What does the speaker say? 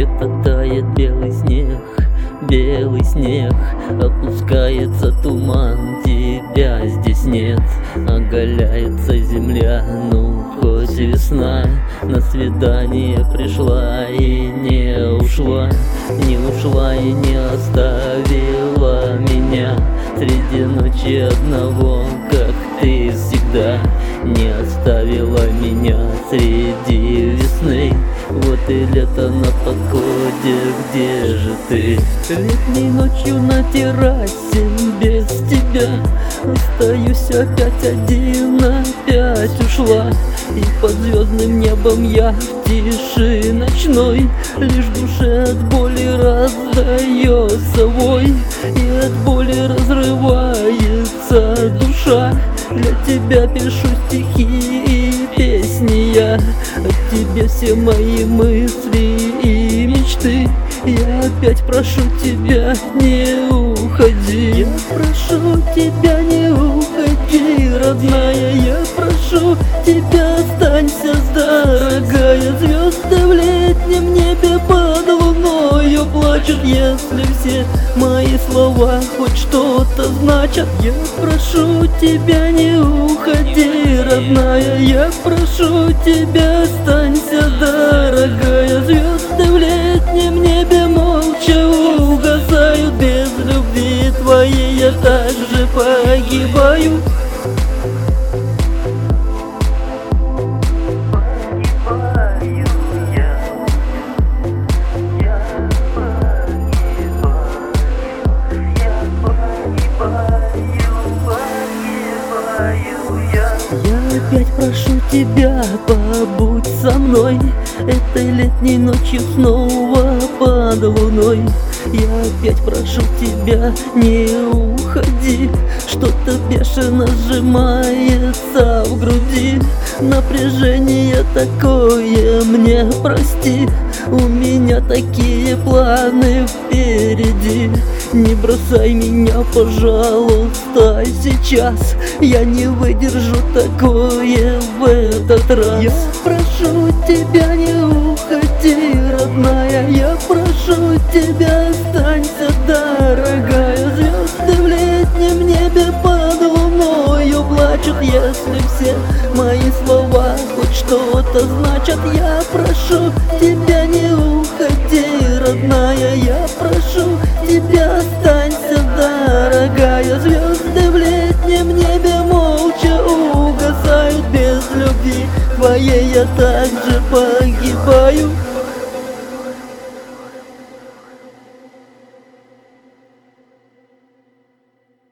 Где-то тает белый снег, опускается туман, тебя здесь нет. Оголяется земля, ну хоть весна, на свидание пришла и не ушла, не ушла и не оставила меня среди ночи одного, как ты всегда не оставила меня среди весны. Вот и лето на подходе, где же ты? Летней ночью на террасе без тебя остаюсь опять один, опять ушла. И под звездным небом я в тиши ночной лишь душе от боли раздается вой, и от боли разрывается душа. Для тебя пишу стихи и песни я, от тебе все мои мысли и мечты. Я опять прошу тебя, не уходи. Я прошу тебя, не уходи, родная. Я прошу тебя, останься, дорогая. Звезды в летнем небе под луною плачут, если все мои слова хоть что-то значат. Я прошу тебя, не уходи, родная. Я прошу тебя, останься, дорогая. Звезды в летнем небе молча угасают, без любви твоей я также погибаю. Я опять прошу тебя, побудь со мной этой летней ночью снова под луной. Я опять прошу тебя, не уходи. Что-то бешено сжимается в груди, напряжение такое, мне прости. У меня такие планы впереди. Не бросай меня, пожалуйста, сейчас. Я не выдержу такое в этот раз. Я прошу тебя, не уходи, родная. Я прошу тебя, останься, дорогая. Звезды в летнем небе под луною плачут, если все мои слова хоть что-то значат. Я прошу тебя, не уходи, родная. Я прошу тебя, останься, дорогая. Звезды в летнем небе молча угасают, без любви твоей я также погибаю.